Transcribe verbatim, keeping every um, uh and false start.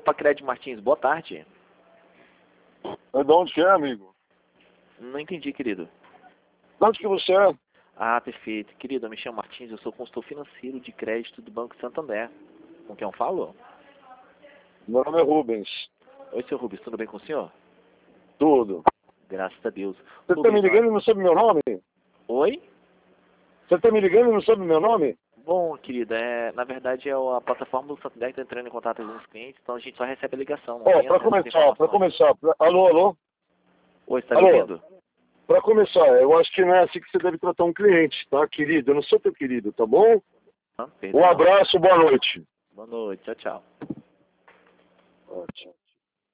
Pacred Martins, boa tarde. É de onde que é, amigo? Não entendi, querido. De onde que você é? Ah, perfeito. Querido, eu me chamo Martins, eu sou consultor financeiro de crédito do Banco Santander. Com quem eu falo? Meu nome é Rubens. Oi, seu Rubens, tudo bem com o senhor? Tudo. Graças a Deus. Você tá me ligando e não sabe meu nome? Oi? Você tá me ligando e não sabe meu nome? Bom, querida, é, na verdade é a plataforma do Santander que está entrando em contato com os clientes, então a gente só recebe a ligação. Não Ó, tem pra acesso às começar, pra informações. começar. Pra... Alô, alô? Oi, está me Alô? ouvindo? Pra começar, eu acho que não é assim que você deve tratar um cliente, tá, querido? Eu não sou teu querido, tá bom? Ah, Um perdão. abraço, boa noite. Boa noite, tchau, tchau. Ótimo.